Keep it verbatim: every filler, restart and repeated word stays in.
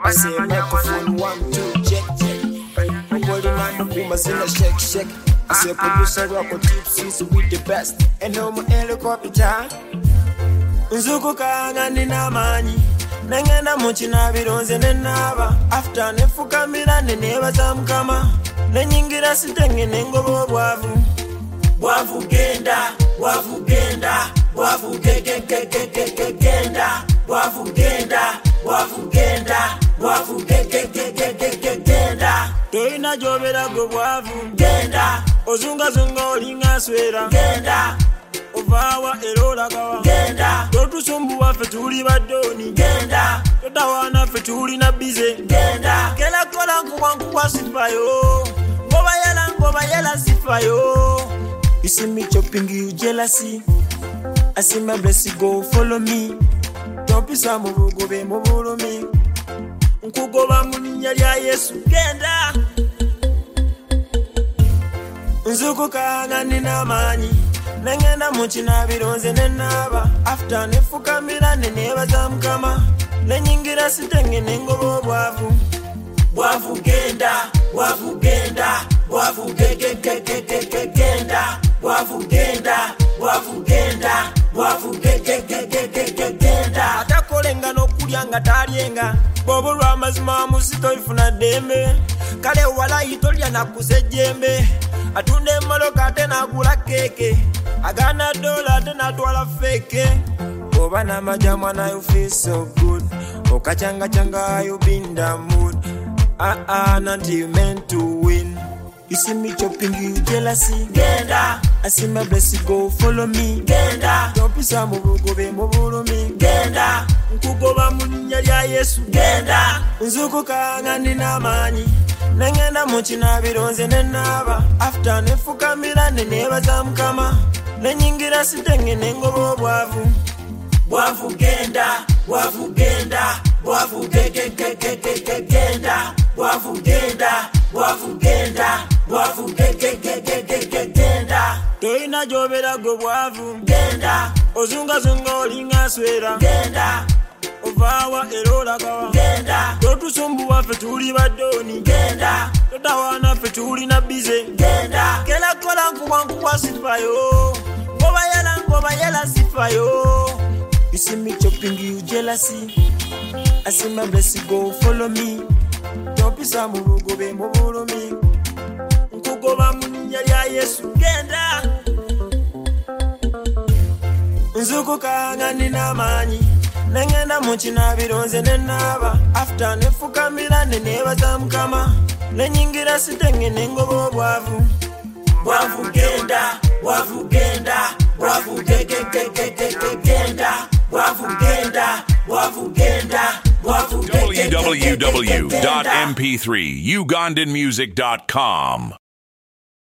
I say microphone one, two, check, check. Holding on the boomers in a shake, shake. I say producer rock or tipsy with the best. And no more helicopter. Nzuku kanga nina mani. Nengena muchina bironze nenaba. After nefuka mira neneba zamkama. Nenyingira sitenge nengobo bwavu. Bwavu genda, bwavu genda. Bwavu ge ge ge ge ge ge genda. Bwavu genda, bwavu genda. Bwavu ge ge ge ge ge ge genda. Toina jobera go bwavu genda. Ozunga zunga olinga swera genda. Ovawa erola gawa genda. Totu sumbu wa fetuli badoni genda. Totawana fetuli na bize genda. Kela kola nkuwa nkuwa sifayo. Ngoba yela ngoba yela sifayo. You see me chopping you jealousy. I see my blessing go follow me. Don't be some go be mobile me. Nkugoba muninya lya Yesu genda. Nzuku kanga nina mani. Nengenda muchina bironze nenaba. After nefuka mira neneba zamkama. Nenyingira sitenge nengobo bwavu. Bwavu genda, bwavu genda. Bwavu ge ge ge ge ge ge genda. Bwavu genda, bwavu genda. Bwavu ge ge ge ge ge ge genda. Atakolenga nokulyanga talyenga. Bobo rwamazima musito ifuna dembe. Kale wala itolya nakusejembe. Atunde moloka tena gula keke. Agana dola tena twala feke. Oba na majamwa na you feel so good. Okachanga changa you been the mood. Ah ah, not you meant to win. You see me chopping you jealousy genda. I see my blessing go follow me genda. Don't be some go be mobile me genda. Nkugoba muninya lya Yesu genda. Nzuku kanga nina mani. Nengenda muchina bironze nenaba. After nefuka mira neneba zamkama. Nenyingira sitenge nengobo bwavu. Bwavu genda, bwavu genda. Bwavu ge ge ge ge ge ge genda. Bwavu genda, bwavu genda. Bwavu ge ge ge ge ge ge genda. Toina jobera go bwavu genda. Ozunga zunga olinga swera genda. Ovawa erola gawa genda. Totu sumbu wa fetuli badoni genda. Totawana fetuli na bize genda. Kela kola nkuwa nkuwa sifayo. Ngoba yela ngoba yela sifayo. You see me chopping you jealousy. I see my blessing go follow me. Don't be some go be mobile me. Nkugoba muninya lya Yesu genda. Nzuku kanga nina mani. Nengenda muchina bironze nenaba. After nefuka mira neneba zamkama. Nenyingira sitenge nengobo bwavu. Bwavu genda, bwavu genda. Bwavu ge ge ge ge ge ge genda. Bwavu genda, bwavu genda. w w w dot m p three ugandan music dot com